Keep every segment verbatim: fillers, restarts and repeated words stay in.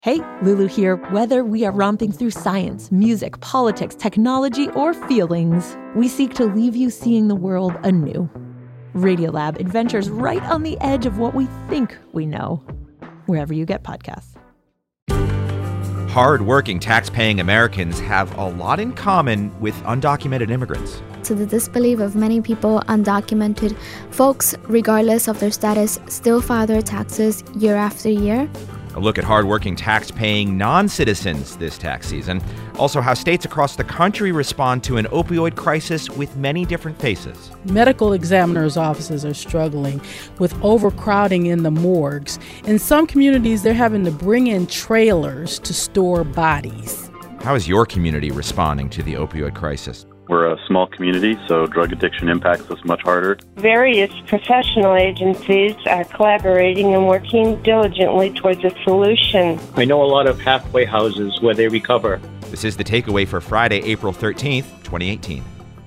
Hey, Lulu here. Whether we are romping through science, music, politics, technology, or feelings, we seek to leave you seeing the world anew. Radiolab adventures right on the edge of what we think we know, wherever you get podcasts. Hard-working, tax-paying Americans have a lot in common with undocumented immigrants. To the disbelief of many people, undocumented folks, regardless of their status, still file their taxes year after year. A look at hard-working, tax-paying non-citizens this tax season. Also, how states across the country respond to an opioid crisis with many different faces. Medical examiners' offices are struggling with overcrowding in the morgues. In some communities, they're having to bring in trailers to store bodies. How is your community responding to the opioid crisis? We're a small community, so drug addiction impacts us much harder. Various professional agencies are collaborating and working diligently towards a solution. I know a lot of halfway houses where they recover. This is The Takeaway for Friday, April thirteenth, twenty eighteen.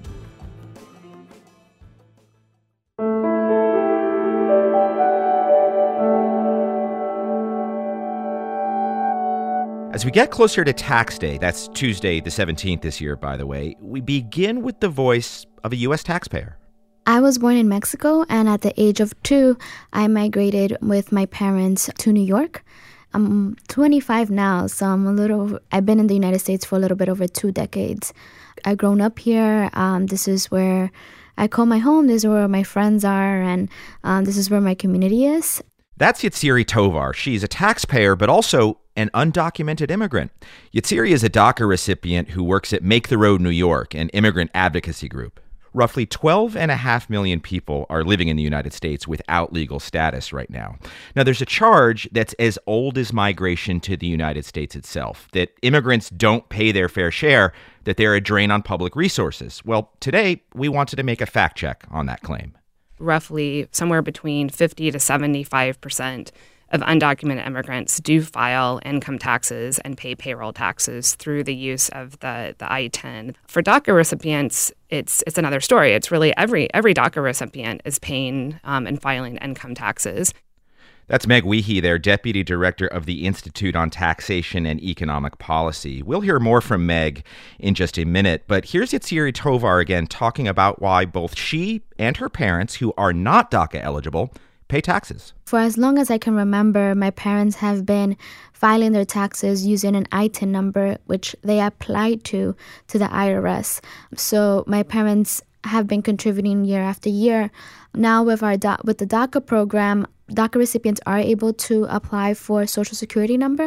As we get closer to tax day, that's Tuesday the seventeenth this year, by the way, we begin with the voice of a U S taxpayer. I was born in Mexico, and at the age of two, I migrated with my parents to New York. I'm twenty-five now, so I'm a little, I've been in the United States for a little bit over two decades. I've grown up here. Um, this is where I call my home. This is where my friends are, and um, this is where my community is. That's Yatziri Tovar. She's a taxpayer, but also an undocumented immigrant. Yatziri is a DACA recipient who works at Make the Road New York, an immigrant advocacy group. Roughly twelve and a half million people are living in the United States without legal status right now. Now, there's a charge that's as old as migration to the United States itself, that immigrants don't pay their fair share, that they're a drain on public resources. Well, today, we wanted to make a fact check on that claim. Roughly somewhere between fifty to seventy-five percent of undocumented immigrants do file income taxes and pay payroll taxes through the use of the, the I ten. For DACA recipients, it's it's another story. It's really every every DACA recipient is paying um, and filing income taxes. That's Meg Weehee there, Deputy Director of the Institute on Taxation and Economic Policy. We'll hear more from Meg in just a minute, but here's Yatziri Tovar again talking about why both she and her parents, who are not DACA eligible, pay taxes. For as long as I can remember, my parents have been filing their taxes using an I ten number, which they applied to to the I R S. So my parents have been contributing year after year. Now with our with the DACA program, DACA recipients are able to apply for a Social Security number.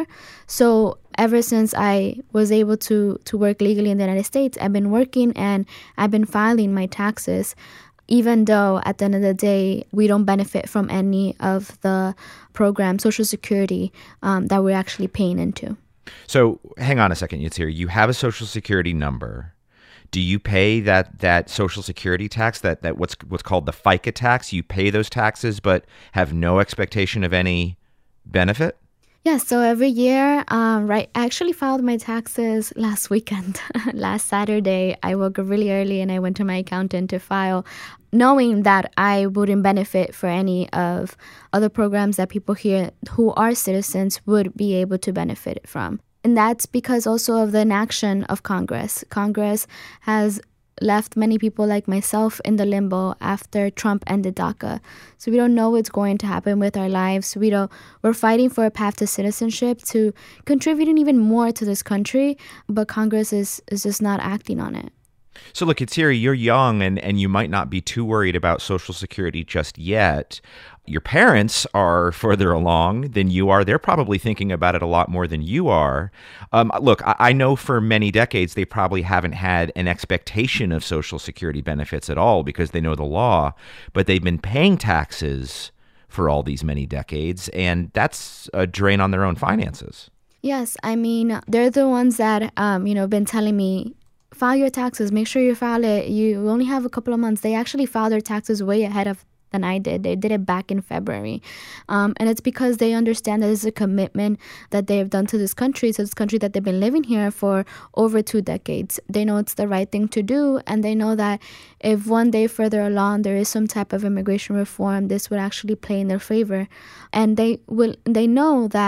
So ever since I was able to, to work legally in the United States, I've been working and I've been filing my taxes, even though at the end of the day, we don't benefit from any of the program, Social Security, um, that we're actually paying into. So hang on a second, Yatziri. You have a Social Security number. Do you pay that, that Social Security tax, that, that what's what's called the FICA tax? You pay those taxes but have no expectation of any benefit? Yeah, so every year, um, right, I actually filed my taxes last weekend. Last Saturday, I woke up really early and I went to my accountant to file, knowing that I wouldn't benefit for any of other programs that people here who are citizens would be able to benefit from. And that's because also of the inaction of Congress. Congress has left many people like myself in the limbo after Trump ended DACA. So we don't know what's going to happen with our lives. We don't, we're fighting for a path to citizenship, to contributing even more to this country, but Congress is, is just not acting on it. So look, Yatziri, you're young and, and you might not be too worried about Social Security just yet. Your parents are further along than you are. They're probably thinking about it a lot more than you are. Um, look, I, I know for many decades they probably haven't had an expectation of Social Security benefits at all because they know the law, but they've been paying taxes for all these many decades, and that's a drain on their own finances. Yes, I mean, they're the ones that, um, you know, been telling me, file your taxes, make sure you file it. You only have a couple of months. They actually filed their taxes way ahead of than I did. They did it back in February. Um, and it's because they understand that it's a commitment that they have done to this country, to this country that they've been living here for over two decades. They know it's the right thing to do, and they know that if one day further along there is some type of immigration reform, this would actually play in their favor. And they will. They know that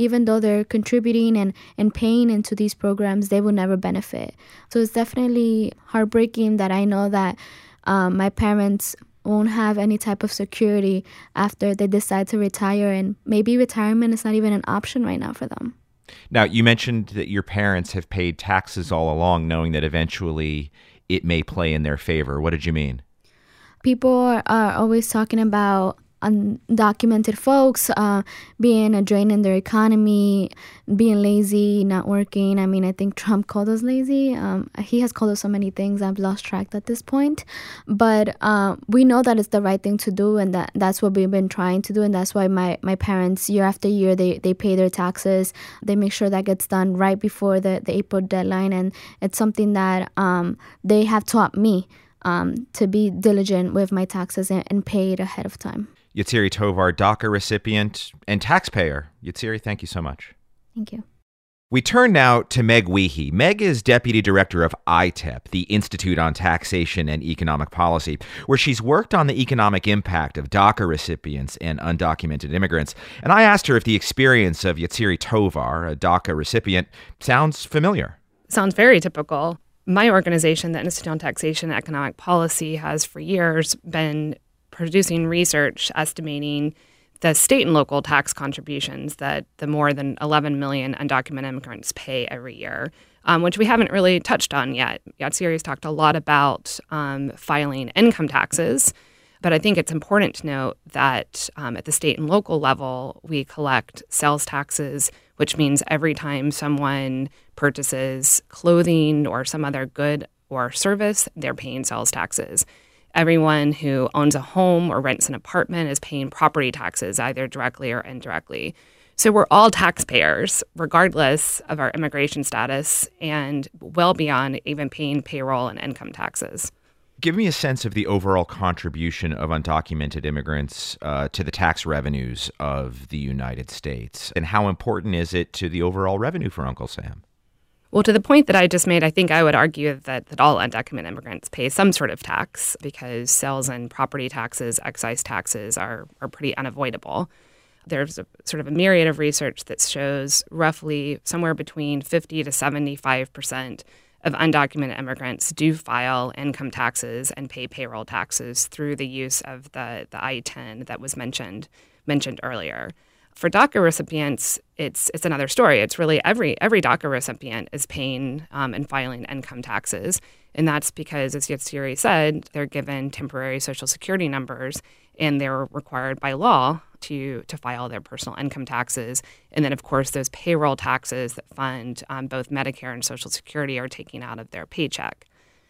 even though they're contributing and, and paying into these programs, they will never benefit. So it's definitely heartbreaking that I know that um, my parents won't have any type of security after they decide to retire, and maybe retirement is not even an option right now for them. Now, you mentioned that your parents have paid taxes all along, knowing that eventually it may play in their favor. What did you mean? People are, are always talking about undocumented folks uh, being a drain in their economy, being lazy, not working. I mean, I think Trump called us lazy. Um, he has called us so many things. I've lost track at this point. But uh, we know that it's the right thing to do, and that, that's what we've been trying to do. And that's why my, my parents, year after year, they, they pay their taxes. They make sure that gets done right before the, the April deadline. And it's something that um, they have taught me um, to be diligent with my taxes and, and pay it ahead of time. Yatziri Tovar, DACA recipient and taxpayer. Yatziri, thank you so much. Thank you. We turn now to Meg Weehee. Meg is Deputy Director of I T E P, the Institute on Taxation and Economic Policy, where she's worked on the economic impact of DACA recipients and undocumented immigrants. And I asked her if the experience of Yatziri Tovar, a DACA recipient, sounds familiar. Sounds very typical. My organization, the Institute on Taxation and Economic Policy, has for years been producing research estimating the state and local tax contributions that the more than eleven million undocumented immigrants pay every year, um, which we haven't really touched on yet. Yatziri has talked a lot about um, filing income taxes, but I think it's important to note that um, at the state and local level, we collect sales taxes, which means every time someone purchases clothing or some other good or service, they're paying sales taxes. Everyone who owns a home or rents an apartment is paying property taxes, either directly or indirectly. So we're all taxpayers, regardless of our immigration status, and well beyond even paying payroll and income taxes. Give me a sense of the overall contribution of undocumented immigrants uh, to the tax revenues of the United States, and how important is it to the overall revenue for Uncle Sam? Well, to the point that I just made, I think I would argue that, that all undocumented immigrants pay some sort of tax because sales and property taxes, excise taxes are, are pretty unavoidable. There's a, sort of a myriad of research that shows roughly somewhere between fifty to seventy-five percent of undocumented immigrants do file income taxes and pay payroll taxes through the use of the, the I ten that was mentioned mentioned earlier. For DACA recipients, it's it's another story. It's really every every DACA recipient is paying um, and filing income taxes. And that's because, as Yatziri said, they're given temporary Social Security numbers, and they're required by law to to file their personal income taxes. And then, of course, those payroll taxes that fund um, both Medicare and Social Security are taken out of their paycheck.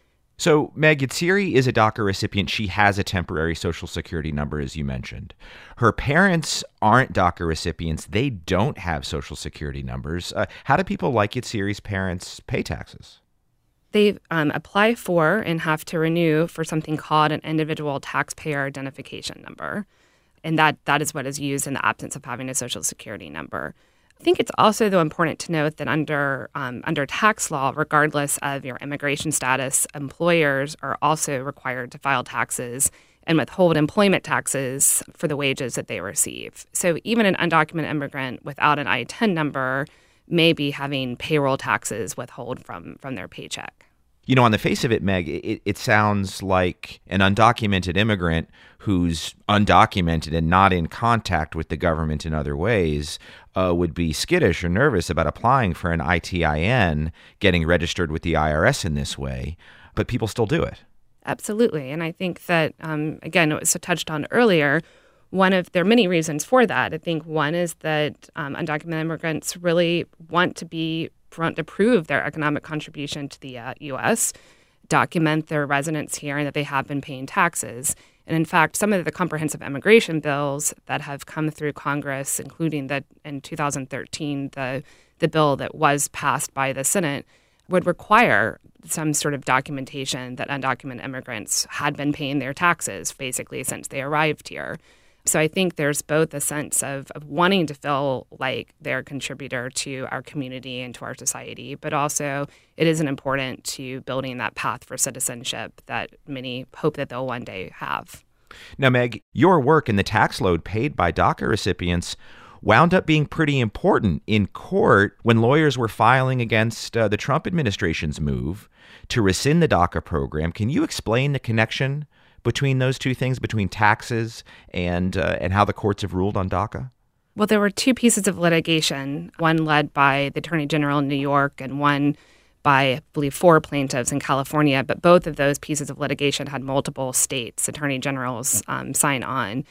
So, Meg, Yatziri is a DACA recipient. She has a temporary Social Security number, as you mentioned. Her parents aren't DACA recipients. They don't have Social Security numbers. Uh, how do people like Yatziri's parents pay taxes? They um, apply for and have to renew for something called an individual taxpayer identification number. And that that is what is used in the absence of having a Social Security number. I think it's also, though, important to note that under um, under tax law, regardless of your immigration status, employers are also required to file taxes and withhold employment taxes for the wages that they receive. So even an undocumented immigrant without an I ten number may be having payroll taxes withheld from, from their paycheck. You know, on the face of it, Meg, it, it sounds like an undocumented immigrant who's undocumented and not in contact with the government in other ways uh, would be skittish or nervous about applying for an I T I N, getting registered with the I R S in this way, but people still do it. Absolutely. And I think that, um, again, it was touched on earlier, one of, there are many reasons for that. I think one is that um, undocumented immigrants really want to be front to prove their economic contribution to the uh, U S, document their residence here and that they have been paying taxes. And in fact, some of the comprehensive immigration bills that have come through Congress, including the in two thousand thirteen, the the bill that was passed by the Senate, would require some sort of documentation that undocumented immigrants had been paying their taxes basically since they arrived here. So I think there's both a sense of, of wanting to feel like they're a contributor to our community and to our society, but also it is an important to building that path for citizenship that many hope that they'll one day have. Now, Meg, your work and the tax load paid by DACA recipients wound up being pretty important in court when lawyers were filing against uh, the Trump administration's move to rescind the DACA program. Can you explain the connection between those two things, between taxes and uh, and how the courts have ruled on DACA? Well, there were two pieces of litigation, one led by the Attorney General in New York and one by, I believe, four plaintiffs in California. But both of those pieces of litigation had multiple states' attorney generals um, sign on.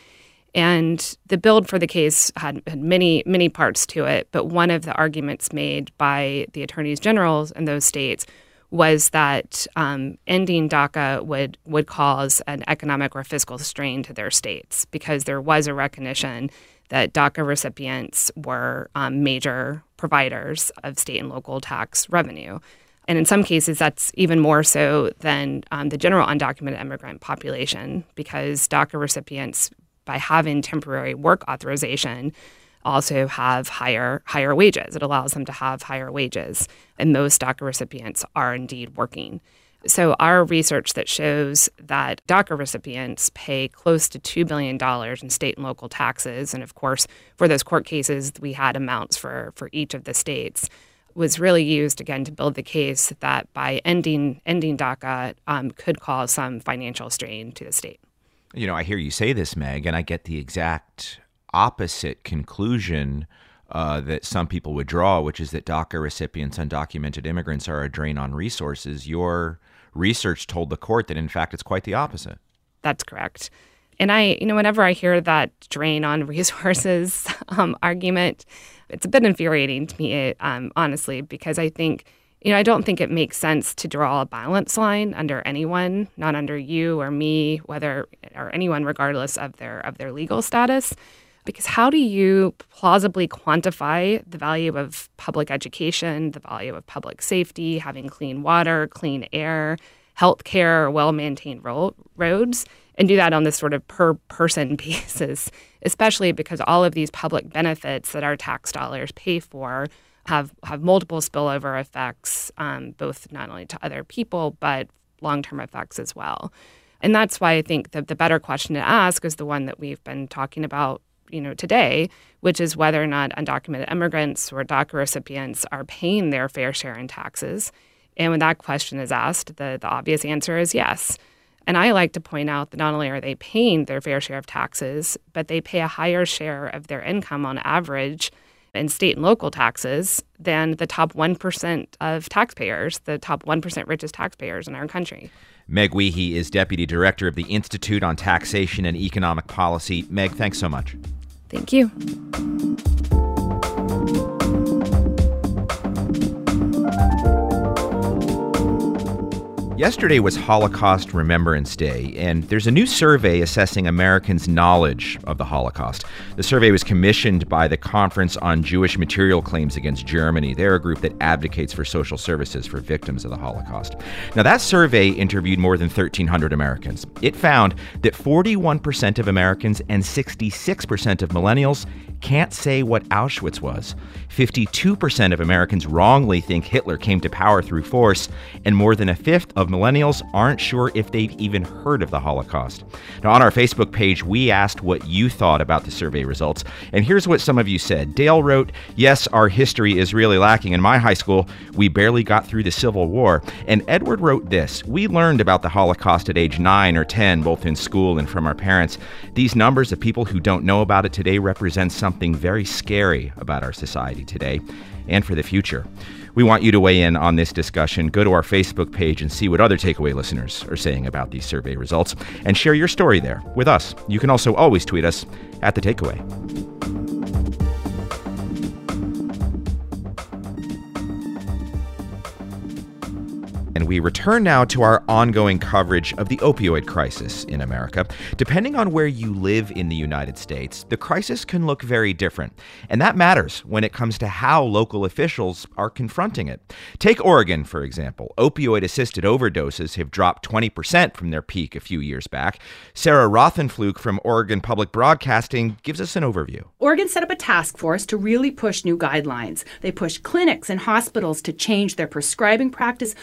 And the build for the case had, had many, many parts to it. But one of the arguments made by the attorneys generals in those states was that um, ending DACA would, would cause an economic or fiscal strain to their states, because there was a recognition that DACA recipients were um, major providers of state and local tax revenue. And in some cases, that's even more so than um, the general undocumented immigrant population, because DACA recipients, by having temporary work authorization, also have higher higher wages. It allows them to have higher wages. And most DACA recipients are indeed working. So our research that shows that DACA recipients pay close to two billion dollars in state and local taxes, and of course, for those court cases, we had amounts for, for each of the states, was really used, again, to build the case that by ending ending DACA um, could cause some financial strain to the state. You know, I hear you say this, Meg, and I get the exact opposite conclusion uh, that some people would draw, which is that DACA recipients, undocumented immigrants, are a drain on resources. Your research told the court that, in fact, it's quite the opposite. That's correct. And I, you know, whenever I hear that drain on resources um, argument, it's a bit infuriating to me, um, honestly, because I think, you know, I don't think it makes sense to draw a balance line under anyone, not under you or me, whether or anyone, regardless of their of their legal status. Because how do you plausibly quantify the value of public education, the value of public safety, having clean water, clean air, health care, well-maintained ro- roads, and do that on this sort of per-person basis, especially because all of these public benefits that our tax dollars pay for have, have multiple spillover effects, um, both not only to other people, but long-term effects as well. And that's why I think that the better question to ask is the one that we've been talking about, you know, today, which is whether or not undocumented immigrants or DACA recipients are paying their fair share in taxes. And when that question is asked, the, the obvious answer is yes. And I like to point out that not only are they paying their fair share of taxes, but they pay a higher share of their income on average in state and local taxes than the top one percent of taxpayers, the top one percent richest taxpayers in our country. Meg Weehee is Deputy Director of the Institute on Taxation and Economic Policy. Meg, thanks so much. Thank you. Yesterday was Holocaust Remembrance Day, and there's a new survey assessing Americans' knowledge of the Holocaust. The survey was commissioned by the Conference on Jewish Material Claims Against Germany. They're a group that advocates for social services for victims of the Holocaust. Now, that survey interviewed more than thirteen hundred Americans. It found that forty-one percent of Americans and sixty-six percent of millennials can't say what Auschwitz was. fifty-two percent of Americans wrongly think Hitler came to power through force, and more than a fifth of millennials aren't sure if they've even heard of the Holocaust. Now, on our Facebook page, we asked what you thought about the survey results, and here's what some of you said. Dale wrote, "Yes, our history is really lacking. In my high school, we barely got through the Civil War." And Edward wrote this, "We learned about the Holocaust at age nine or ten, both in school and from our parents. These numbers of people who don't know about it today represent something very scary about our society today and for the future." We want you to weigh in on this discussion. Go to our Facebook page and see what other takeaway listeners are saying about these survey results, and share your story there with us. You can also always tweet us at The Takeaway. And we return now to our ongoing coverage of the opioid crisis in America. Depending on where you live in the United States, the crisis can look very different. And that matters when it comes to how local officials are confronting it. Take Oregon, for example. Opioid-assisted overdoses have dropped twenty percent from their peak a few years back. Sarah Rothenflug from Oregon Public Broadcasting gives us an overview. Oregon set up a task force to really push new guidelines. They pushed clinics and hospitals to change their prescribing practice, pushed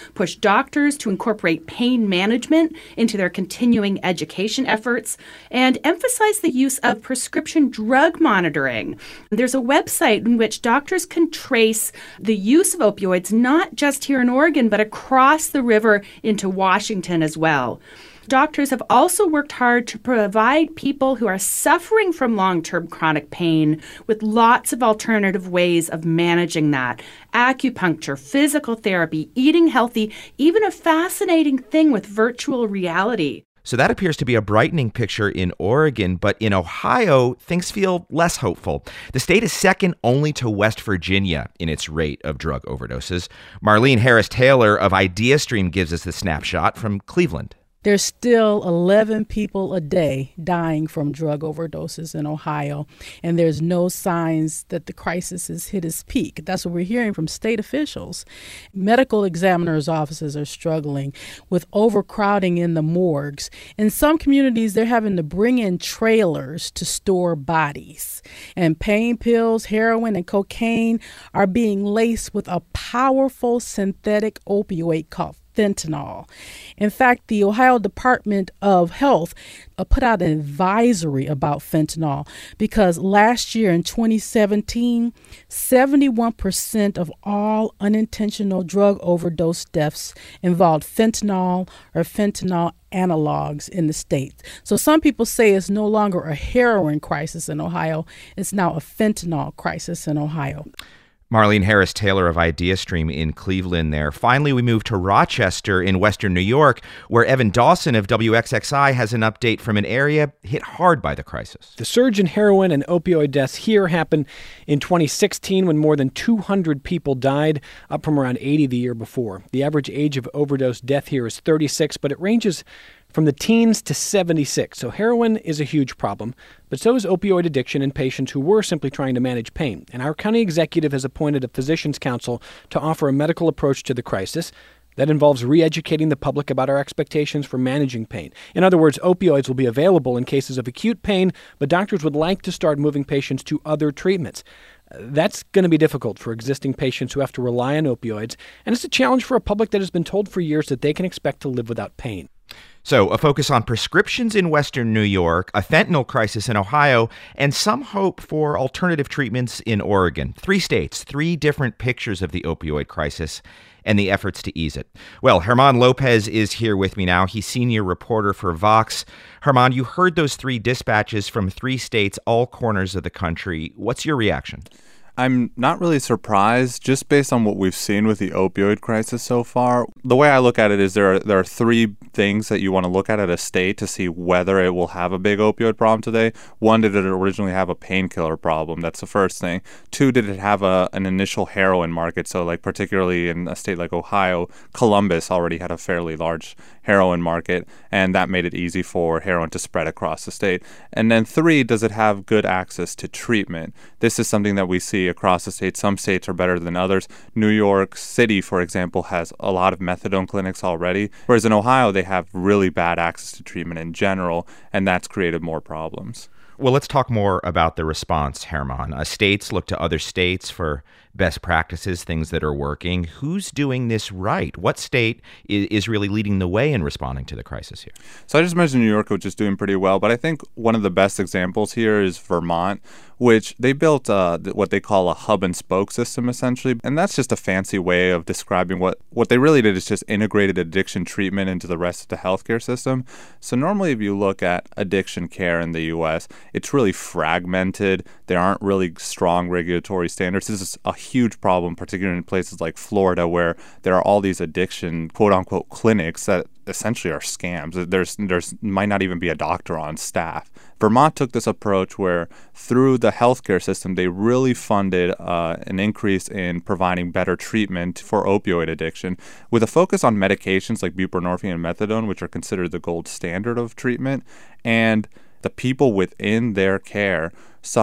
doctors to incorporate pain management into their continuing education efforts and emphasize the use of prescription drug monitoring. There's a website in which doctors can trace the use of opioids not just here in Oregon, but across the river into Washington as well. Doctors have also worked hard to provide people who are suffering from long-term chronic pain with lots of alternative ways of managing that. Acupuncture, physical therapy, eating healthy, even a fascinating thing with virtual reality. So that appears to be a brightening picture in Oregon, but in Ohio, things feel less hopeful. The state is second only to West Virginia in its rate of drug overdoses. Marlene Harris-Taylor of IdeaStream gives us the snapshot from Cleveland. There's still eleven people a day dying from drug overdoses in Ohio, and there's no signs that the crisis has hit its peak. That's what we're hearing from state officials. Medical examiners' offices are struggling with overcrowding in the morgues. In some communities, they're having to bring in trailers to store bodies. And pain pills, heroin, and cocaine are being laced with a powerful synthetic opioid called fentanyl. In fact, the Ohio Department of Health uh, put out an advisory about fentanyl because last year in twenty seventeen, seventy-one percent of all unintentional drug overdose deaths involved fentanyl or fentanyl analogs in the state. So some people say it's no longer a heroin crisis in Ohio, it's now a fentanyl crisis in Ohio. Marlene Harris-Taylor of IdeaStream in Cleveland there. Finally, we move to Rochester in western New York, where Evan Dawson of W X X I has an update from an area hit hard by the crisis. The surge in heroin and opioid deaths here happened in twenty sixteen when more than two hundred people died, up from around eighty the year before. The average age of overdose death here is thirty-six, but it ranges from the teens to seventy-six. So heroin is a huge problem, but so is opioid addiction in patients who were simply trying to manage pain. And our county executive has appointed a physician's council to offer a medical approach to the crisis that involves re-educating the public about our expectations for managing pain. In other words, opioids will be available in cases of acute pain, but doctors would like to start moving patients to other treatments. That's going to be difficult for existing patients who have to rely on opioids, and it's a challenge for a public that has been told for years that they can expect to live without pain. So a focus on prescriptions in western New York, a fentanyl crisis in Ohio, and some hope for alternative treatments in Oregon. Three states, three different pictures of the opioid crisis and the efforts to ease it. Well, German Lopez is here with me now. He's senior reporter for Vox. German, you heard those three dispatches from three states, all corners of the country. What's your reaction? I'm not really surprised, just based on what we've seen with the opioid crisis so far. The way I look at it is there are, there are three things that you want to look at at a state to see whether it will have a big opioid problem today. One, did it originally have a painkiller problem? That's the first thing. Two, did it have a, an initial heroin market? So like particularly in a state like Ohio, Columbus already had a fairly large heroin market, and that made it easy for heroin to spread across the state. And then three, does it have good access to treatment? This is something that we see across the state. Some states are better than others. New York City, for example, has a lot of methadone clinics already, whereas in Ohio, they have really bad access to treatment in general, and that's created more problems. Well, let's talk more about the response, Herman. Uh, states look to other states for best practices, things that are working. Who's doing this right? What state is, is really leading the way in responding to the crisis here? So I just mentioned New York, which is doing pretty well, but I think one of the best examples here is Vermont, which they built uh, what they call a hub and spoke system, essentially. And that's just a fancy way of describing what, what they really did is just integrated addiction treatment into the rest of the healthcare system. So normally if you look at addiction care in the U S, it's really fragmented. There aren't really strong regulatory standards. This is a huge problem, particularly in places like Florida, where there are all these addiction, quote-unquote, clinics that essentially are scams. There's there's might not even be a doctor on staff. Vermont took this approach where through the healthcare system, they really funded uh, an increase in providing better treatment for opioid addiction with a focus on medications like buprenorphine and methadone, which are considered the gold standard of treatment. And the people within their care saw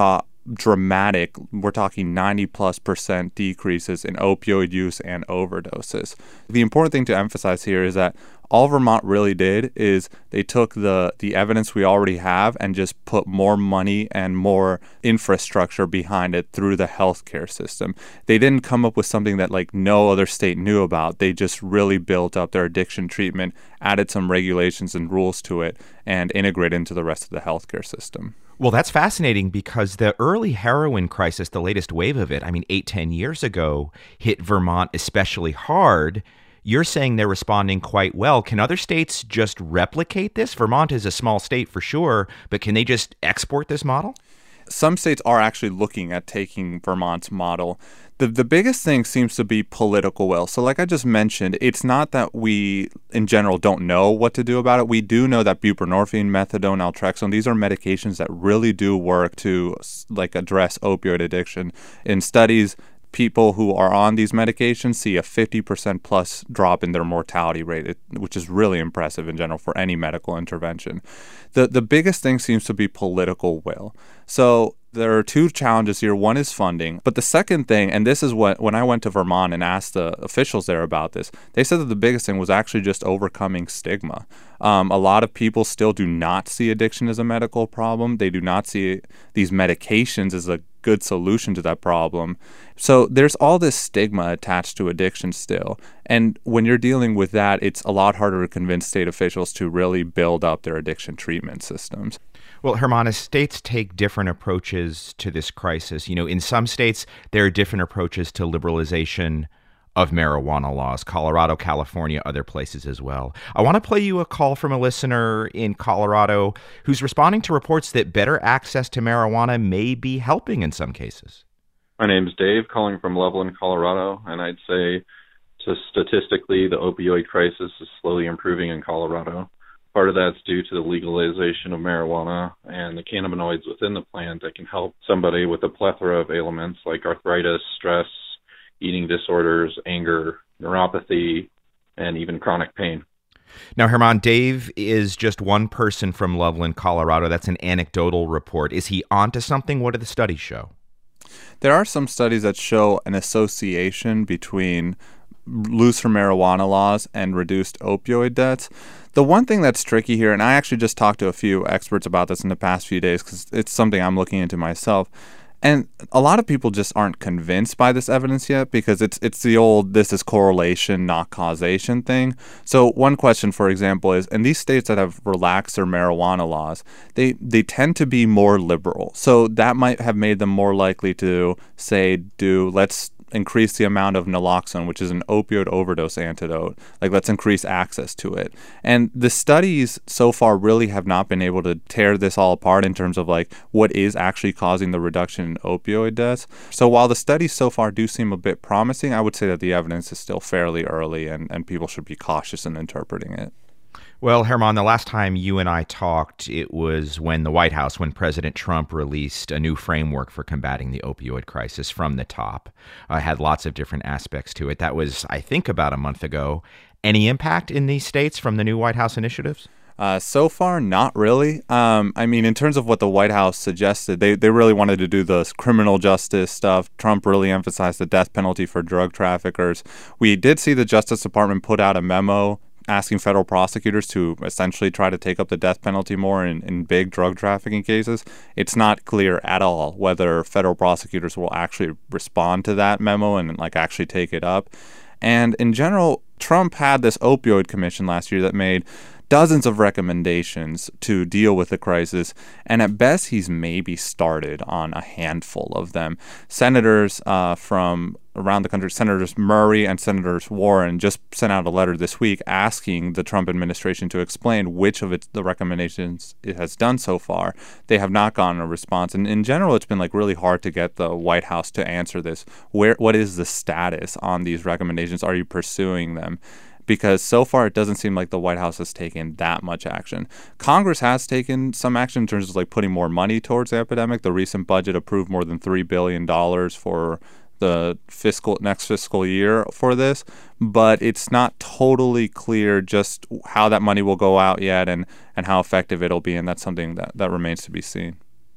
dramatic, we're talking ninety plus percent decreases in opioid use and overdoses. The important thing to emphasize here is that all Vermont really did is they took the, the evidence we already have and just put more money and more infrastructure behind it through the healthcare system. They didn't come up with something that like no other state knew about. They just really built up their addiction treatment, added some regulations and rules to it, and integrated into the rest of the healthcare system. Well, that's fascinating because the early heroin crisis, the latest wave of it, I mean, eight, ten years ago, hit Vermont especially hard. You're saying they're responding quite well. Can other states just replicate this? Vermont is a small state for sure, but can they just export this model? Some states are actually looking at taking Vermont's model. The the biggest thing seems to be political will. So like I just mentioned, it's not that we, in general, don't know what to do about it. We do know that buprenorphine, methadone, naltrexone, these are medications that really do work to like address opioid addiction. In studies, people who are on these medications see a fifty percent plus drop in their mortality rate, which is really impressive in general for any medical intervention. The the biggest thing seems to be political will. So there are two challenges here. One is funding. But the second thing, and this is what, when I went to Vermont and asked the officials there about this, they said that the biggest thing was actually just overcoming stigma. Um, a lot of people still do not see addiction as a medical problem. They do not see these medications as a good solution to that problem. So there's all this stigma attached to addiction still. And when you're dealing with that, it's a lot harder to convince state officials to really build up their addiction treatment systems. Well, Herman, as states take different approaches to this crisis, you know, in some states, there are different approaches to liberalization of marijuana laws, Colorado, California, other places as well. I want to play you a call from a listener in Colorado who's responding to reports that better access to marijuana may be helping in some cases. My name's Dave, calling from Loveland, Colorado, and I'd say just statistically, the opioid crisis is slowly improving in Colorado. Part of that's due to the legalization of marijuana and the cannabinoids within the plant that can help somebody with a plethora of ailments like arthritis, stress, eating disorders, anger, neuropathy, and even chronic pain. Now, Herman, Dave is just one person from Loveland, Colorado. That's an anecdotal report. Is he onto something? What do the studies show? There are some studies that show an association between looser marijuana laws and reduced opioid deaths. The one thing that's tricky here, and I actually just talked to a few experts about this in the past few days because it's something I'm looking into myself, and a lot of people just aren't convinced by this evidence yet because it's it's the old this is correlation, not causation thing. So one question, for example, is in these states that have relaxed their marijuana laws, they, they tend to be more liberal. So that might have made them more likely to say, do let's increase the amount of naloxone, which is an opioid overdose antidote. Like, let's increase access to it. And the studies so far really have not been able to tear this all apart in terms of like what is actually causing the reduction in opioid deaths. So while the studies so far do seem a bit promising, I would say that the evidence is still fairly early and, and people should be cautious in interpreting it. Well, Herman, the last time you and I talked, it was when the White House, when President Trump released a new framework for combating the opioid crisis from the top. Uh, had lots of different aspects to it. That was, I think, about a month ago. Any impact in these states from the new White House initiatives? Uh, so far, not really. Um, I mean, in terms of what the White House suggested, they, they really wanted to do the criminal justice stuff. Trump really emphasized the death penalty for drug traffickers. We did see the Justice Department put out a memo asking federal prosecutors to essentially try to take up the death penalty more in, in big drug trafficking cases. It's not clear at all whether federal prosecutors will actually respond to that memo and like actually take it up. And in general, Trump had this opioid commission last year that made dozens of recommendations to deal with the crisis, and at best he's maybe started on a handful of them. Senators uh, from around the country, Senators Murray and Senators Warren, just sent out a letter this week asking the Trump administration to explain which of its the recommendations it has done so far. They have not gotten a response, and in general, it's been like really hard to get the White House to answer this. Where what is the status on these recommendations? Are you pursuing them? Because so far it doesn't seem like the White House has taken that much action. Congress has taken some action in terms of like putting more money towards the epidemic. The recent budget approved more than three billion dollars for the fiscal next fiscal year for this, but it's not totally clear just how that money will go out yet and, and how effective it'll be, and that's something that, that remains to be seen.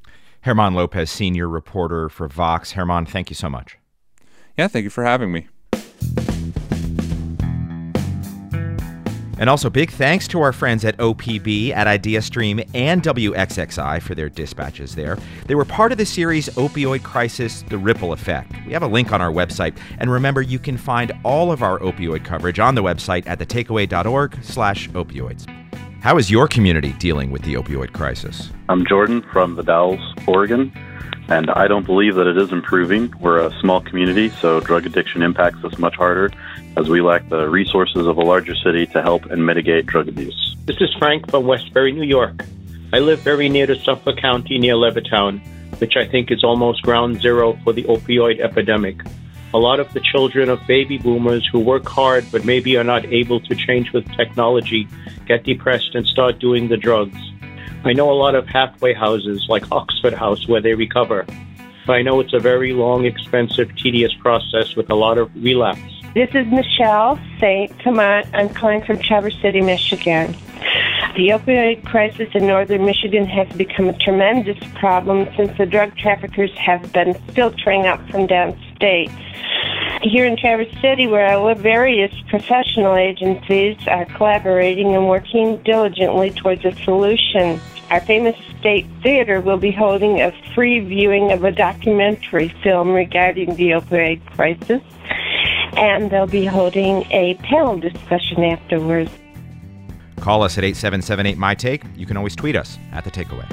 German Lopez, senior reporter for Vox. German, thank you so much. Yeah, thank you for having me. And also big thanks to our friends at O P B, at IdeaStream, and W X X I for their dispatches there. They were part of the series Opioid Crisis, The Ripple Effect. We have a link on our website. And remember, you can find all of our opioid coverage on the website at thetakeaway.org slash opioids. How is your community dealing with the opioid crisis? I'm Jordan from the Dalles, Oregon, and I don't believe that it is improving. We're a small community, so drug addiction impacts us much harder as we lack the resources of a larger city to help and mitigate drug abuse. This is Frank from Westbury, New York. I live very near to Suffolk County, near Levittown, which I think is almost ground zero for the opioid epidemic. A lot of the children of baby boomers who work hard but maybe are not able to change with technology get depressed and start doing the drugs. I know a lot of halfway houses like Oxford House where they recover, but I know it's a very long, expensive, tedious process with a lot of relapse. This is Michelle Saint Tamant. I'm calling from Traverse City, Michigan. The opioid crisis in northern Michigan has become a tremendous problem since the drug traffickers have been filtering up from downstate. Here in Traverse City, where I live, various professional agencies are collaborating and working diligently towards a solution. Our famous State Theater will be holding a free viewing of a documentary film regarding the opioid crisis, and they'll be holding a panel discussion afterwards. Call us at eight seven seven eight, M Y Take. You can always tweet us at The Takeaway.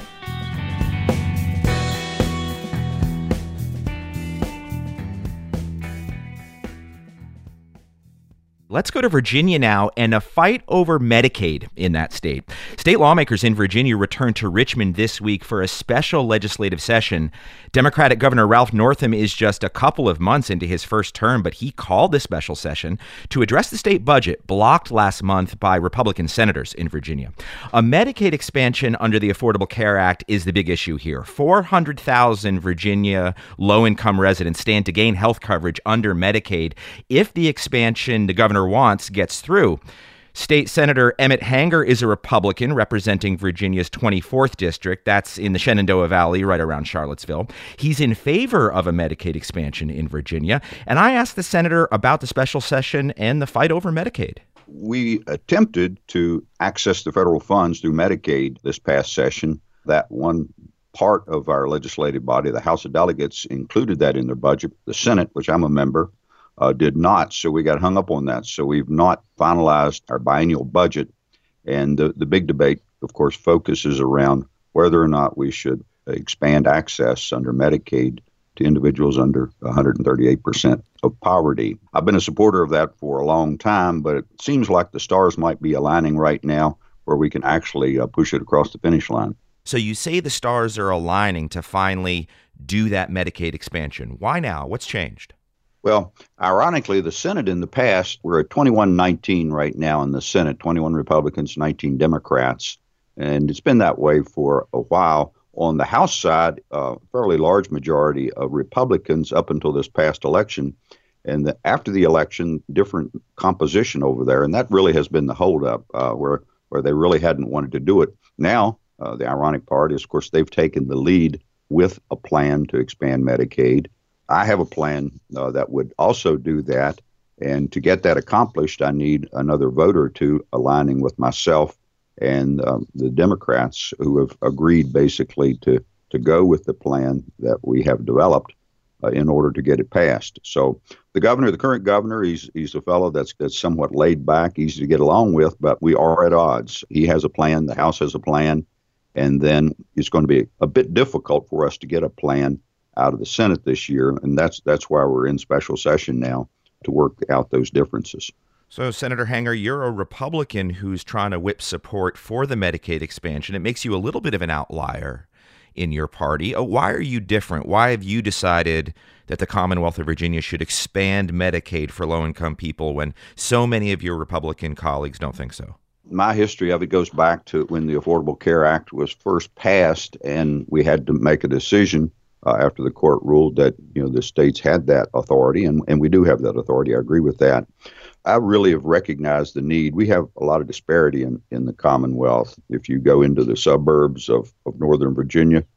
Let's go to Virginia now and a fight over Medicaid in that state. State lawmakers in Virginia returned to Richmond this week for a special legislative session. Democratic Governor Ralph Northam is just a couple of months into his first term, but he called the special session to address the state budget blocked last month by Republican senators in Virginia. A Medicaid expansion under the Affordable Care Act is the big issue here. four hundred thousand Virginia low-income residents stand to gain health coverage under Medicaid if the expansion the governor wants gets through. State Senator Emmett Hanger is a Republican representing Virginia's twenty-fourth district. That's in the Shenandoah Valley, right around Charlottesville. He's in favor of a Medicaid expansion in Virginia. And I asked the senator about the special session and the fight over Medicaid. We attempted to access the federal funds through Medicaid this past session. That one part of our legislative body, the House of Delegates, included that in their budget. The Senate, which I'm a member, Uh, did not, so we got hung up on that. So we've not finalized our biennial budget. And the, the big debate, of course, focuses around whether or not we should expand access under Medicaid to individuals under one hundred thirty-eight percent of poverty. I've been a supporter of that for a long time, but it seems like the stars might be aligning right now where we can actually uh, push it across the finish line. So you say the stars are aligning to finally do that Medicaid expansion. Why now? What's changed? Well, ironically, the Senate in the past, we're at twenty-one nineteen right now in the Senate, twenty-one Republicans, nineteen Democrats, and it's been that way for a while. On the House side, a fairly large majority of Republicans up until this past election, and the, after the election, different composition over there, and that really has been the holdup, uh, where, where they really hadn't wanted to do it. Now, uh, the ironic part is, of course, they've taken the lead with a plan to expand Medicaid. I have a plan uh, that would also do that. And to get that accomplished, I need another vote or two aligning with myself and um, the Democrats who have agreed basically to, to go with the plan that we have developed uh, in order to get it passed. So the governor, the current governor, he's he's a fellow that's, that's somewhat laid back, easy to get along with, but we are at odds. He has a plan. The House has a plan. And then it's going to be a bit difficult for us to get a plan out of the Senate this year, and that's that's why we're in special session now to work out those differences. So, Senator Hanger, you're a Republican who's trying to whip support for the Medicaid expansion. It makes you a little bit of an outlier in your party. Why are you different? Why have you decided that the Commonwealth of Virginia should expand Medicaid for low-income people when so many of your Republican colleagues don't think so? My history of it goes back to when the Affordable Care Act was first passed, and we had to make a decision Uh, after the court ruled that, you know, the states had that authority, and, and we do have that authority. I agree with that. I really have recognized the need. We have a lot of disparity in, in the Commonwealth. If you go into the suburbs of, of Northern Virginia,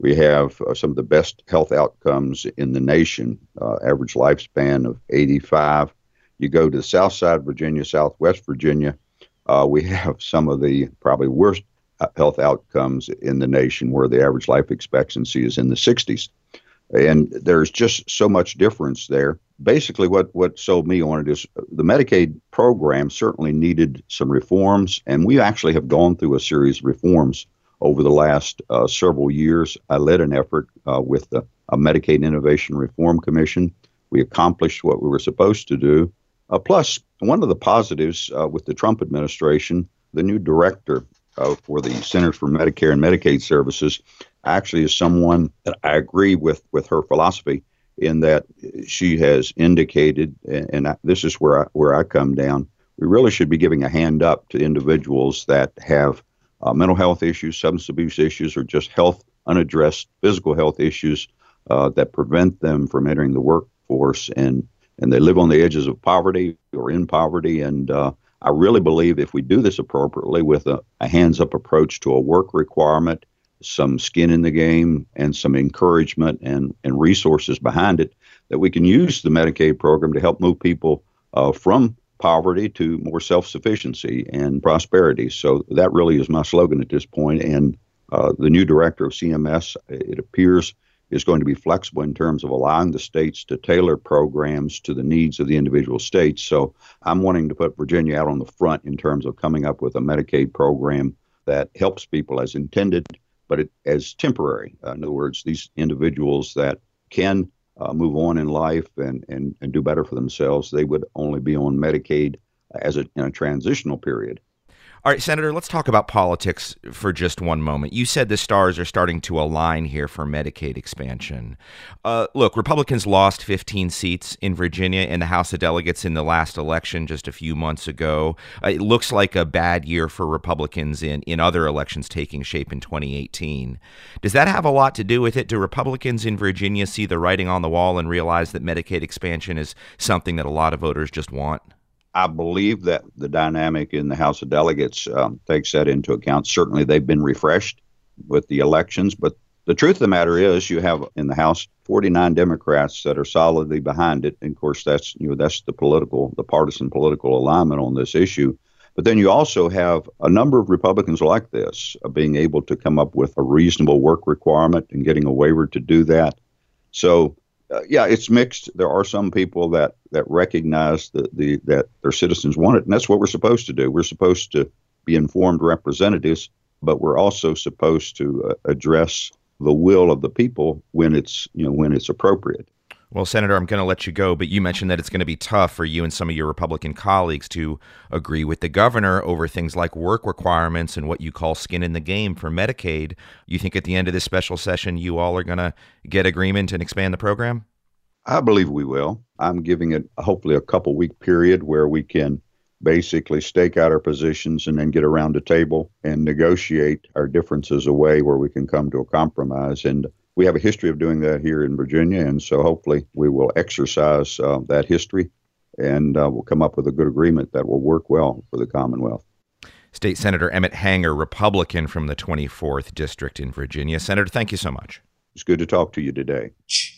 We have uh, some of the best health outcomes in the nation, uh, average lifespan of eighty-five. You go to the south side of Virginia, southwest Virginia, uh, we have some of the probably worst health outcomes in the nation, where the average life expectancy is in the sixties. And there's just so much difference there. Basically, what, what sold me on it is the Medicaid program certainly needed some reforms, and we actually have gone through a series of reforms over the last uh, several years. I led an effort uh, with the a Medicaid Innovation Reform Commission. We accomplished what we were supposed to do. Uh, plus, one of the positives uh, with the Trump administration, the new director uh, for the Centers for Medicare and Medicaid Services actually is someone that I agree with, with her philosophy, in that she has indicated, and, and I, this is where I, where I come down, we really should be giving a hand up to individuals that have uh, mental health issues, substance abuse issues, or just health, unaddressed physical health issues uh, that prevent them from entering the workforce, and and they live on the edges of poverty or in poverty. And uh, I really believe if we do this appropriately with a, a hands-up approach to a work requirement, some skin in the game, and some encouragement and, and resources behind it, that we can use the Medicaid program to help move people uh, from poverty to more self-sufficiency and prosperity. So that really is my slogan at this point. And uh, the new director of C M S, it appears, is going to be flexible in terms of allowing the states to tailor programs to the needs of the individual states. So I'm wanting to put Virginia out on the front in terms of coming up with a Medicaid program that helps people as intended, but it, as temporary. Uh, in other words, these individuals that can uh, move on in life and, and, and do better for themselves, they would only be on Medicaid as a, in a transitional period. All right, Senator, let's talk about politics for just one moment. You said the stars are starting to align here for Medicaid expansion. Uh, look, Republicans lost fifteen seats in Virginia in the House of Delegates in the last election just a few months ago. Uh, it looks like a bad year for Republicans in, in other elections taking shape in twenty eighteen. Does that have a lot to do with it? Do Republicans in Virginia see the writing on the wall and realize that Medicaid expansion is something that a lot of voters just want? I believe that the dynamic in the House of Delegates um, takes that into account. Certainly, they've been refreshed with the elections, but the truth of the matter is, you have in the House forty-nine Democrats that are solidly behind it. And of course, that's you know that's the political, the partisan political alignment on this issue. But then you also have a number of Republicans like this uh, being able to come up with a reasonable work requirement and getting a waiver to do that. So. Uh, yeah, it's mixed. There are some people that, that recognize the, the that their citizens want it, and that's what we're supposed to do. We're supposed to be informed representatives, but we're also supposed to uh, address the will of the people when it's you know when it's appropriate. Well, Senator, I'm going to let you go, but you mentioned that it's going to be tough for you and some of your Republican colleagues to agree with the governor over things like work requirements and what you call skin in the game for Medicaid. You think at the end of this special session, you all are going to get agreement and expand the program? I believe we will. I'm giving it hopefully a couple week period where we can basically stake out our positions and then get around the table and negotiate our differences away where we can come to a compromise. And we have a history of doing that here in Virginia, and so hopefully we will exercise uh, that history, and uh, we'll come up with a good agreement that will work well for the Commonwealth. State Senator Emmett Hanger, Republican from the twenty-fourth District in Virginia. Senator, thank you so much. It's good to talk to you today.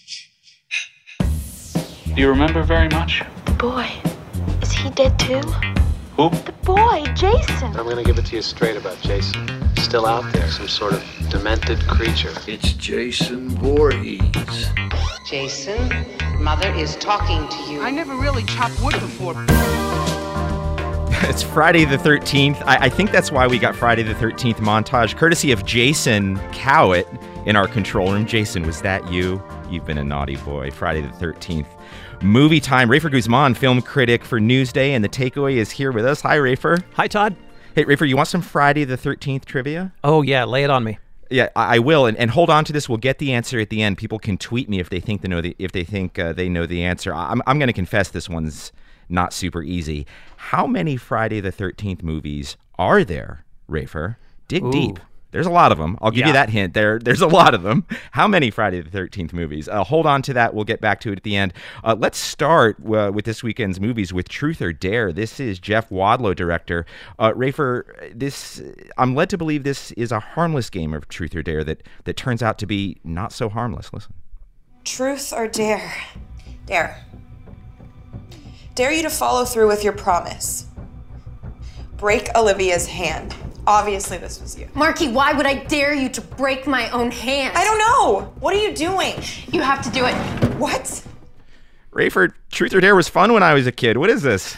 Do you remember very much? The boy. Is he dead too? Who? The boy, Jason. I'm going to give it to you straight about Jason. Still out there, some sort of demented creature. It's Jason Voorhees. Jason, Mother is talking to you. I never really chopped wood before. It's Friday the thirteenth. I, I think that's why we got Friday the thirteenth montage, courtesy of Jason Cowett in our control room. Jason, was that you? You've been a naughty boy. Friday the thirteenth. Movie time. Rafer Guzman, film critic for Newsday, and The Takeaway is here with us. Hi, Rafer. Hi, Todd. Hey, Rafer, you want some Friday the thirteenth trivia? Oh, yeah. Lay it on me. Yeah, I, I will. And, and hold on to this. We'll get the answer at the end. People can tweet me if they think they know the, if they think uh, they know the answer. I'm, I'm going to confess this one's not super easy. How many Friday the thirteenth movies are there, Rafer? Dig Ooh. deep. There's a lot of them. I'll give Yeah. you that hint. There, There's a lot of them. How many Friday the thirteenth movies? Uh, hold on to that. We'll get back to it at the end. Uh, let's start uh, with this weekend's movies with Truth or Dare. This is Jeff Wadlow, director. Uh, Rafer, this I'm led to believe this is a harmless game of Truth or Dare that, that turns out to be not so harmless. Listen. Truth or dare? Dare. Dare you to follow through with your promise. Break Olivia's hand. Obviously, this was you. Marky, why would I dare you to break my own hand? I don't know. What are you doing? You have to do it. What? Rayford, Truth or Dare was fun when I was a kid. What is this?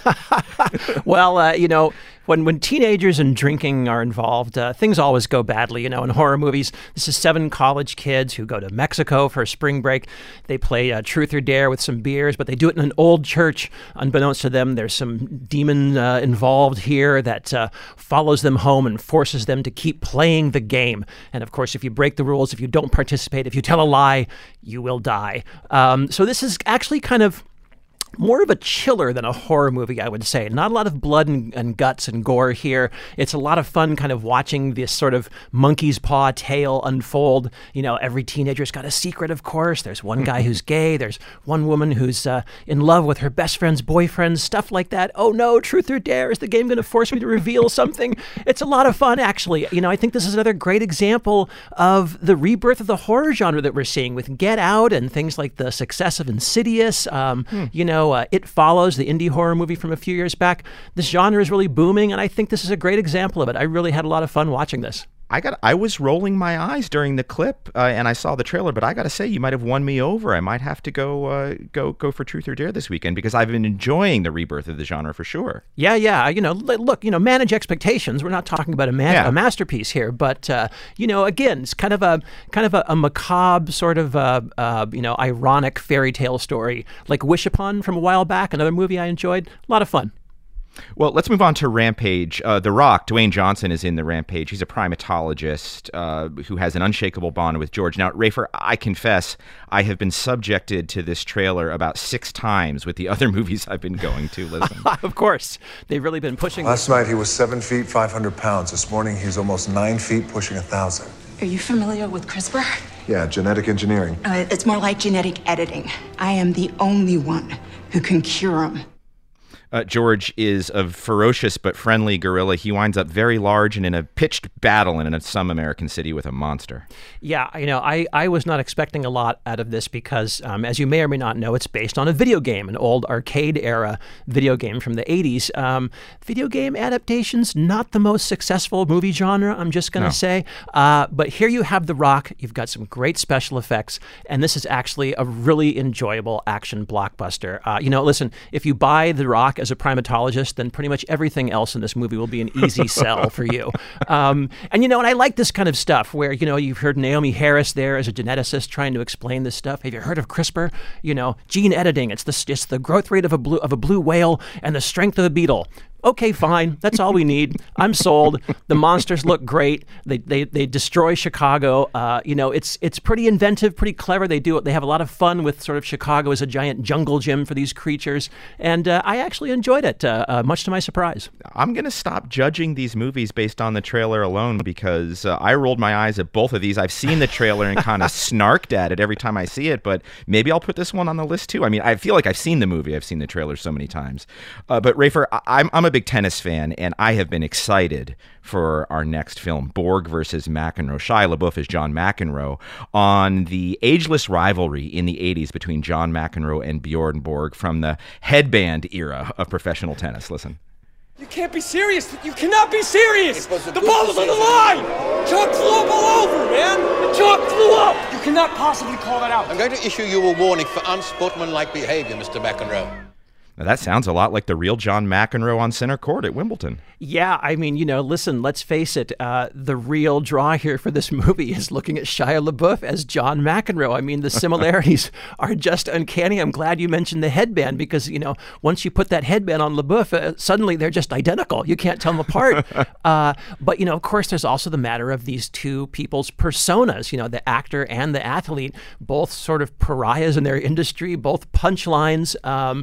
Well, uh, you know, when when teenagers and drinking are involved, uh, things always go badly. You know, in horror movies, this is seven college kids who go to Mexico for a spring break. They play uh, Truth or Dare with some beers, but they do it in an old church. Unbeknownst to them, there's some demon uh, involved here that uh, follows them home and forces them to keep playing the game. And of course, if you break the rules, if you don't participate, if you tell a lie, you will die. Um, so this is actually kind of more of a chiller than a horror movie, I would say. Not a lot of blood and, and guts and gore here. It's a lot of fun kind of watching this sort of monkey's paw tale unfold. You know, every teenager's got a secret, of course. There's one guy who's gay. There's one woman who's uh, in love with her best friend's boyfriend, stuff like that. Oh no, Truth or Dare, is the game going to force me to reveal something? It's a lot of fun, actually. You know, I think this is another great example of the rebirth of the horror genre that we're seeing with Get Out and things like the success of Insidious. Um, hmm. You know, Uh, It Follows, the indie horror movie from a few years back. This genre is really booming, and I think this is a great example of it. I really had a lot of fun watching this. I got. I was rolling my eyes during the clip, uh, and I saw the trailer. But I got to say, you might have won me over. I might have to go, uh, go, go for Truth or Dare this weekend because I've been enjoying the rebirth of the genre for sure. Yeah, yeah. You know, look, you know, manage expectations. We're not talking about a, man- Yeah. a masterpiece here, but uh, you know, again, it's kind of a kind of a, a macabre sort of uh, uh, you know, ironic fairy tale story, like Wish Upon from a while back. Another movie I enjoyed. A lot of fun. Well, let's move on to Rampage. Uh, the Rock, Dwayne Johnson, is in the Rampage. He's a primatologist uh, who has an unshakable bond with George. Now, Rafer, I confess, I have been subjected to this trailer about six times with the other movies I've been going to. Listen. Of course. They've really been pushing. Last night he was seven feet, five hundred pounds. This morning he's almost nine feet, pushing a thousand. Are you familiar with CRISPR? Yeah, genetic engineering. Uh, it's more like genetic editing. I am the only one who can cure him. Uh, George is a ferocious but friendly gorilla. He winds up very large and in a pitched battle in a, some American city with a monster. Yeah, you know, I, I was not expecting a lot out of this because, um, as you may or may not know, it's based on a video game, an old arcade-era video game from the eighties. Um, video game adaptations, not the most successful movie genre, I'm just going to No. say. Uh, but here you have The Rock. You've got some great special effects, and this is actually a really enjoyable action blockbuster. Uh, you know, listen, if you buy The Rock as a primatologist, then pretty much everything else in this movie will be an easy sell for you. Um, and, you know, and I like this kind of stuff where, you know, you've heard Naomi Harris there as a geneticist trying to explain this stuff. Have you heard of CRISPR? You know, gene editing. It's the, it's the growth rate of a blue of a blue whale and the strength of a beetle. Okay, fine. That's all we need. I'm sold. The monsters look great. They they they destroy Chicago. Uh, you know, it's it's pretty inventive, pretty clever. They do it. They have a lot of fun with sort of Chicago as a giant jungle gym for these creatures, and uh, I actually enjoyed it, uh, uh, much to my surprise. I'm going to stop judging these movies based on the trailer alone because uh, I rolled my eyes at both of these. I've seen the trailer and kind of snarked at it every time I see it, but maybe I'll put this one on the list too. I mean, I feel like I've seen the movie. I've seen the trailer so many times. Uh, but Rafer, I- I'm I'm a big tennis fan, and I have been excited for our next film, Borg versus McEnroe. Shia LaBeouf is John McEnroe on the ageless rivalry in the eighties between John McEnroe and Bjorn Borg from the headband era of professional tennis. Listen. You can't be serious. You cannot be serious. The ball is on the line. Chalk flew up all over, man. The chalk flew up. You cannot possibly call that out. I'm going to issue you a warning for unsportsmanlike behavior, Mister McEnroe. Now that sounds a lot like the real John McEnroe on center court at Wimbledon. Yeah, I mean, you know, listen, let's face it. Uh, the real draw here for this movie is looking at Shia LaBeouf as John McEnroe. I mean, the similarities are just uncanny. I'm glad you mentioned the headband because, you know, once you put that headband on LaBeouf, uh, suddenly they're just identical. You can't tell them apart. uh, but, you know, of course, there's also the matter of these two people's personas, you know, the actor and the athlete, both sort of pariahs in their industry, both punchlines. Um,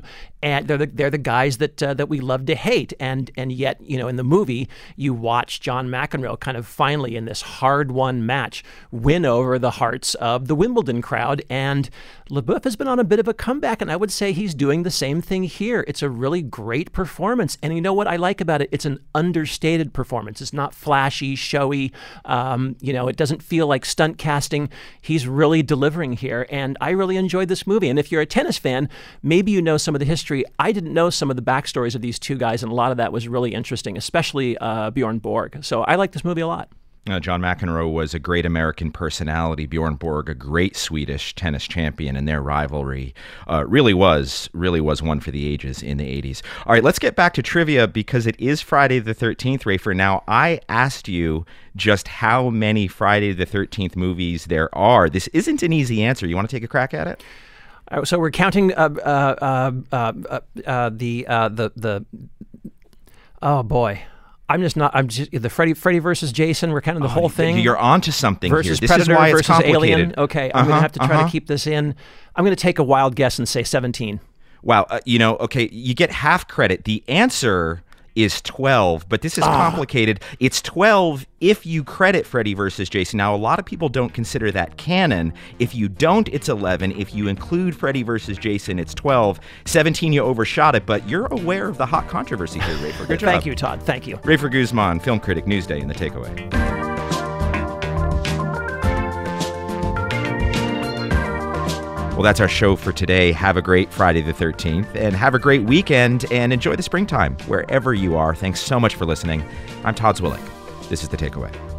And they're the, they're the guys that uh, that we love to hate, and and yet, you know, in the movie, you watch John McEnroe kind of finally in this hard-won match win over the hearts of the Wimbledon crowd, and LaBeouf has been on a bit of a comeback, and I would say he's doing the same thing here. It's a really great performance, and you know what I like about it? It's an understated performance. It's not flashy, showy. Um, you know, it doesn't feel like stunt casting. He's really delivering here, and I really enjoyed this movie. And if you're a tennis fan, maybe you know some of the history. I didn't know some of the backstories of these two guys, and a lot of that was really interesting, especially uh, Bjorn Borg. So I like this movie a lot. Uh, John McEnroe was a great American personality. Bjorn Borg, a great Swedish tennis champion, and their rivalry uh, really was, really was one for the ages in the eighties. All right, let's get back to trivia because it is Friday the thirteenth, Rafer. Now, I asked you just how many Friday the thirteenth movies there are. This isn't an easy answer. You want to take a crack at it? Uh, so we're counting uh, uh, uh, uh, uh, the uh, the the. Oh boy, I'm just not. I'm just the Freddy Freddy versus Jason. We're counting the oh, whole thing. You're onto something versus here. This Predator is why it's versus complicated. Alien. Okay, I'm uh-huh, gonna have to try uh-huh. to keep this in. I'm gonna take a wild guess and say seventeen. Wow. Uh, you know, okay, you get half credit. The answer is twelve, but this is Ah. complicated. It's twelve if you credit Freddy versus Jason. Now, a lot of people don't consider that canon. If you don't, it's eleven. If you include Freddy versus Jason, it's twelve. seventeen, you overshot it, but you're aware of the hot controversy here, Rafer. Good job. Thank you, Todd. Thank you. Rafer Guzman, film critic, Newsday, and The Takeaway. Well, that's our show for today. Have a great Friday the thirteenth, and have a great weekend, and enjoy the springtime wherever you are. Thanks so much for listening. I'm Todd Zwillich. This is The Takeaway.